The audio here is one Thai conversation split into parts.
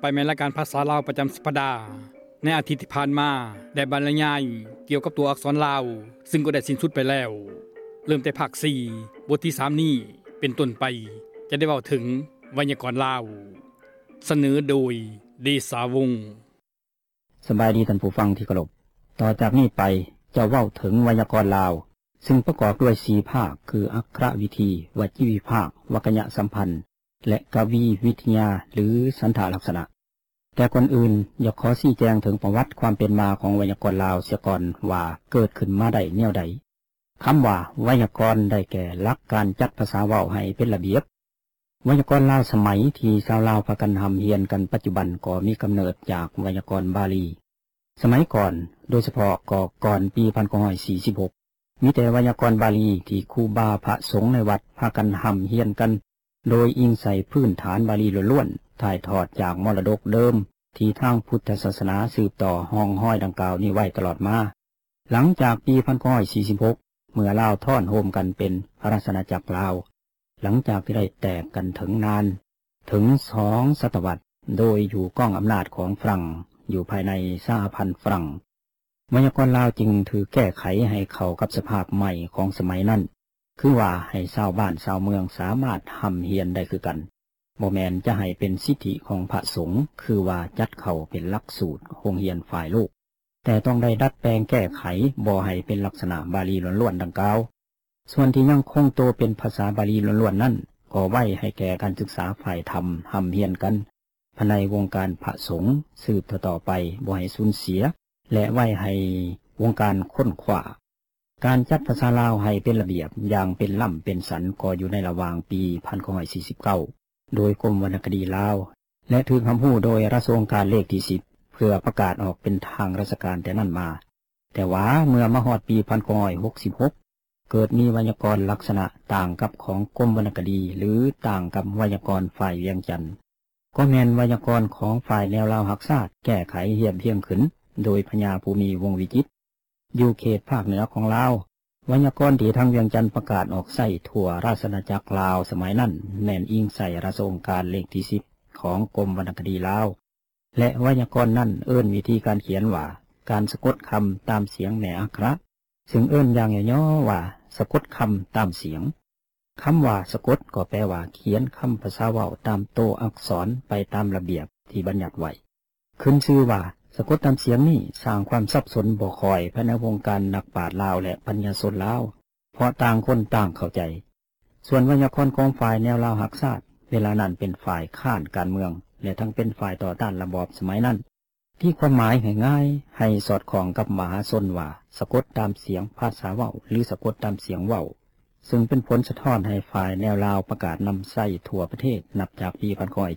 ไปแม่นรายการภาษาลาวประจำสัปดาห์ในอาทิตย์ที่ผ่านมาได้บรรยายเกี่ยวกับตัวอักษรลาวซึ่งก็ได้สิ้นสุดไปแล้วเริ่มแต่ภาค4บทที่3นี้เป็นต้นไปจะได้เว้าถึงไวยากรณ์ลาวเสนอโดยเดชาวงศ์สบายดีท่านผู้ฟังที่เคารพต่อจากนี้ไปจะเว้าถึงไวยากรณ์ลาวซึ่งประกอบด้วย4ภาคคืออักขรวิธีวจีวิภาควรรณสัมพันธ์และกวีวิทยาหรือสันถลักษณะแต่ก่อนอื่นอยากขอชี้แจงถึงประวัติความเป็นมาของไวยากรณ์ลาวเสียก่อนว่าเกิดขึ้นมาได้แนวใดคำว่าไวยากรณ์ได้แก่หลักการจัดภาษาเว้าให้เป็นระเบียบไวยากรณ์ลาวสมัยที่ชาวลาวพากันทำเรียนกันปัจจุบันก็มีกำเนิดจากไวยากรณ์บาลีสมัยก่อนโดยเฉพาะก่อนปี1946มีแต่ไวยากรณ์บาลีที่ครูบาพระสงฆ์ในวัดพากันทำเรียนกันโดยอิงใส่พื้นฐานบาลีล้วนๆถ่ายทอดจากมรดกเดิมที่ทางพุทธศาสนาสืบต่อห้องห้อยดังกล่าวนี้ไว้ตลอดมาหลังจากปี1946เมื่อลาวท่อนโฮมกันเป็นพระราชอาณาจักรลาวหลังจากที่ได้แตกกันถึงนานถึง2 ศตวรรษโดยอยู่ก้องอำนาจของฝรั่งอยู่ภายในสหพันธ์ฝรั่งไวยากรณ์ลาวจึงถือแก้ไขให้เข้ากับสภาพใหม่ของสมัยนั้นคือว่าให้ชาวบ้านชาวเมืองสามารถทำเรียนได้คือกันบ่แม่นจะให้เป็นสิทธิของพระสงฆ์คือว่าจัดเข้าเป็นหลักสูตรโรงเรียนฝ่ายโลกแต่ต้องได้ดัดแปลงแก้ไขบ่ให้เป็นลักษณะบาลีล้วนๆดังกล่าวส่วนที่ยังคงตัวเป็นภาษาบาลีล้วนๆนั่นก็ไว้ให้แก่การศึกษาฝ่ายธรรมทำเรียนกันภายในวงการพระสงฆ์สืบต่อไปบ่ให้สูญเสียและไว้ให้วงการค้นคว้าการจัดภาษาลาวให้เป็นระเบียบอย่างเป็นล่ำเป็นสันก็อยู่ในระหว่างปี1949โดยกรมวรรณคดีลาวและถือคำพูดโดยกระทรวงการเลขที่10เพื่อประกาศออกเป็นทางราชการแต่นั้นมาแต่ว่าเมื่อมาฮอดปี1966เกิดมีไวยากรณ์ลักษณะต่างกับของกรมวรรณคดีหรือต่างกับไวยากรณ์ฝ่ายเวียงจันทน์ก็แม่นไวยากรณ์ของฝ่ายแนวลาวหักษาดแก้ไขเหียบเพียงขึ้นโดยพญาภูมิวงศ์วิจิตรอยู่เขตภาคเหนือของลาวไวยากรณ์ที่ทางเวียงจันทน์ประกาศออกใส่ทั่วราชอาณาจักรลาวสมัยนั้นแม่นอิงใส่ราชองค์การเลขที่10ของกรมวรรณคดีลาวและไวยากรณ์นั้นเอิ้นวิธีการเขียนว่าการสะกดคำตามเสียงแหน่อักขระซึ่งเอิ้นอย่างย่อๆว่าสะกดคำตามเสียงคำว่าสะกดก็แปลว่าเขียนคำภาษาเว้าตามโตอักษรไปตามระเบียบที่บัญญัติไว้ขึ้นชื่อว่าสะกดตามเสียงนี้สร้างความสับสนบ่ค่อยภายในวงการนักปราชญ์ลาวและปัญญาชนลาวเพราะต่างคนต่างเข้าใจส่วนไวยากรณ์ของฝ่ายแนวลาวหักษาดเวลานั้นเป็นฝ่ายค้านการเมืองและทั้งเป็นฝ่ายต่อต้านระบอบสมัยนั้นที่ความหมายง่ายๆให้สอดคล้องกับมหาชนว่าสะกดตามเสียงภาษาเว้าหรือสะกดตามเสียงเว้าซึ่งเป็นผลสะท้อนให้ฝ่ายแนวลาวประกาศนำใส่ทั่วประเทศนับจากปี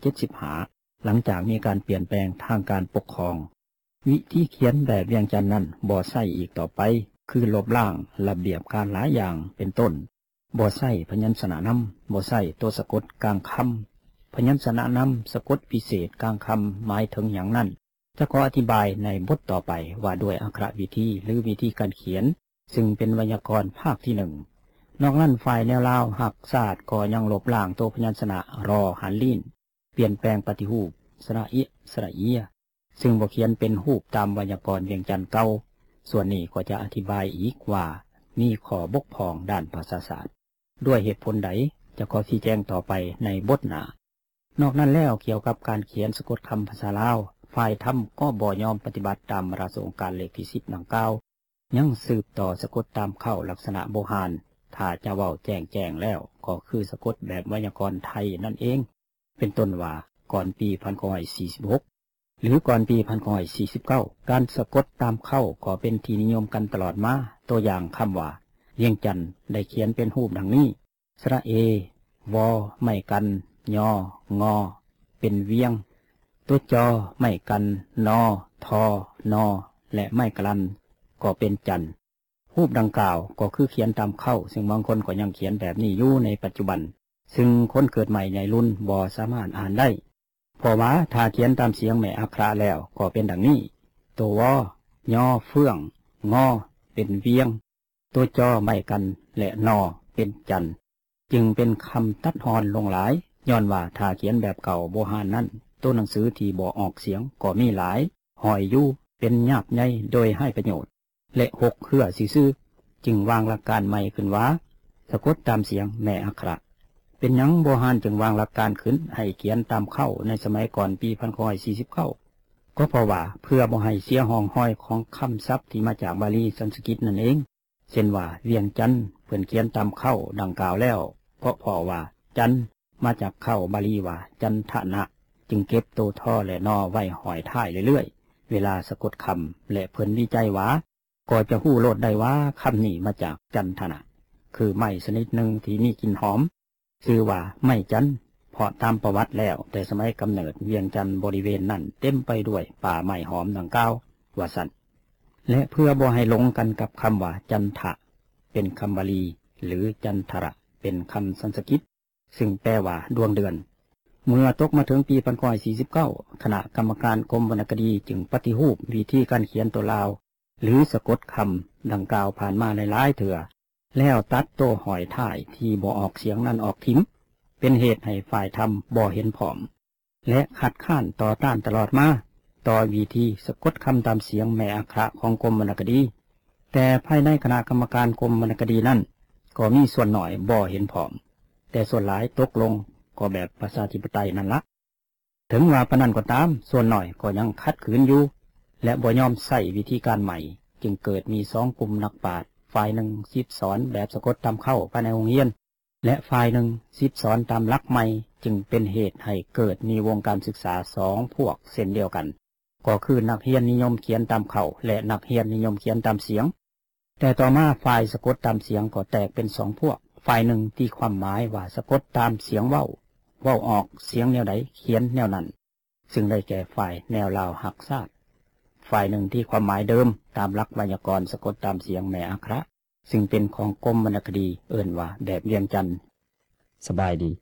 1975หลังจากมีการเปลี่ยนแปลงทางการปกครองวิธีเขียนแบบเวียงจันทน์นั้นบ่ใช้อีกต่อไปคือลบล้างระเบียบการหลายอย่างเป็นต้นบ่ใช้พยัญชนะนำบ่ใช้ตัวสะกดกลางคำพยัญชนะนำสะกดพิเศษกลางคำหมายถึงอย่างนั้นจะขออธิบายในบทต่อไปว่าด้วยอักขรวิธีหรือวิธีการเขียนซึ่งเป็นไวยากรณ์ภาคที่1นอกนั้นฝ่ายแนวลาวหักษาดก็ยังลบล้างตัวพยัญชนะรอหันลิ้นเปลี่ยนแปลงปฏิรูปสระอิสระเอียซึ่งบ่เขียนเป็นรูปตามไวยากรณ์เวียงจันทน์เก่าส่วนนี้ก็จะอธิบายอีกว่ามีข้อบกพร่องด้านภาษาศาสตร์ด้วยเหตุผลใดจะขอชี้แจงต่อไปในบทหน้านอกนั้นแล้วเกี่ยวกับการเขียนสะกดคำภาษาลาวฝ่ายธรรมก็บ่ยอมปฏิบัติตามราชองค์การเลขที่10ดังกล่าวยังสืบต่อสะกดตามเข้าลักษณะโบราณถ้าจะเว้าแจ้งแล้วก็คือสะกดแบบไวยากรณ์ไทยนั่นเองเป็นต้นว่าก่อนปี1946หรือก่อนปี1949การสะกดตามเข้าก็เป็นที่นิยมกันตลอดมาตัวอย่างคำว่าเวียงจันทน์ได้เขียนเป็นรูปดังนี้สระเอวอไม่กันยองอเป็นเวียงตัวจอไม่กันนอทอนอและไม่กลันก็เป็นจันทน์รูปดังกล่าวก็คือเขียนตามเข้าซึ่งบางคนก็ยังเขียนแบบนี้อยู่ในปัจจุบันซึ่งคนเกิดใหม่ในรุ่นบ่สามารถอ่านได้เพราะว่าถ้าเขียนตามเสียงแม่อักขระแล้วก็เป็นดังนี้ตัววอยอเฟื่องงอเป็นเวียงตัวจอไม่กันและนอเป็นจันทน์จึงเป็นคำตัดหอนลงหลายย้อนว่าถ้าเขียนแบบเก่าโบราณนั้นตัวหนังสือที่บ่ออกเสียงก็มีหลายห้อยอยู่เป็นหยาบใหญ่โดยให้ประโยชน์และ6เครือซื่อจึงวางหลักการใหม่ขึ้นว่าสะกดตามเสียงแม่อักขระเป็นหยังโบราณจึงวางหลักการขึ้นให้เขียนตามเข้าในสมัยก่อนปี1949ก็เพราะว่าเพื่อบ่ให้เสียห้องห้อยของคำศัพท์ที่มาจากบาลีสันสกฤตนั่นเองเช่นว่าเวียงจันทร์เพิ่นเขียนตามเข้าดังกล่าวแล้วเพราะว่าจันทร์มาจากเข้าบาลีว่าจันทนะจึงเก็บตัวท่อและนอไว้หอยท้ายเรื่อยๆเวลาสะกดคำและเพิ่นวิจัยว่าก็จะฮู้โลดได้ว่าคำนี้มาจากจันทนะคือไม้ชนิดหนึ่งที่มีกลิ่นหอมชื่อว่าไม้จันทร์เพราะตามประวัติแล้วแต่สมัยกำเนิดเวียงจันทร์บริเวณนั้นเต็มไปด้วยป่าไม้หอมดังกล่าวว่าซั่นและเพื่อบ่ให้หลงกันกับคำว่าจันทะเป็นคำบาลีหรือจันทระเป็นคำสันสกฤตซึ่งแปลว่าดวงเดือนเมื่อตกมาถึงปี1949คณะกรรมการกรมวรรณคดีจึงปฏิรูปวิธีการเขียนตัวลาวหรือสะกดคำดังกล่าวผ่านมาหลายเถื่อแล้วตัดโต้หอยท้ายที่บ่ออกเสียงนั้นออกทิ้งเป็นเหตุให้ฝ่ายทำบ่เห็นผอมและขัดข้านต่อต้านตลอดมาต่อวิธีสะกดคำตามเสียงแม่อักขระของกรมวรรณคดีแต่ภายในคณะกรรมการกรมวรรณคดีนั้นก็มีส่วนหน่อยบ่เห็นผอมแต่ส่วนหลายตกลงก็แบบประชาธิปไตยนั่นละถึงว่าปานนั้นก็ตามส่วนหน่อยก็ยังขัดขืนอยู่และบ่ยอมใส่วิธีการใหม่จึงเกิดมี2กลุ่มนักปราชญ์ฝ่ายหนึ่งสิสอนแบบสะกดตามเข้าภายในโรงเรียนและฝ่ายหนึ่งสิสอนตามหลักใหม่จึงเป็นเหตุให้เกิดมีวงการศึกษา2พวกเช่นเดียวกันก็คือนักเรียนนิยมเขียนตามเข้าและนักเรียนนิยมเขียนตามเสียงแต่ต่อมาฝ่ายสะกดตามเสียงก็แตกเป็น2พวกฝ่ายหนึ่งที่ความหมายว่าสะกดตามเสียงเว้าออกเสียงแนวใดเขียนแนวนั้นซึ่งได้แก่ฝ่ายแนวลาวหักซาดฝ่ายหนึ่งที่ความหมายเดิมตามหลักไวยากรณ์สะกดตามเสียงแม่อักขระซึ่งเป็นของกรมวรรณคดีเอิ้นว่าแบบเวียงจันทร์สบายดี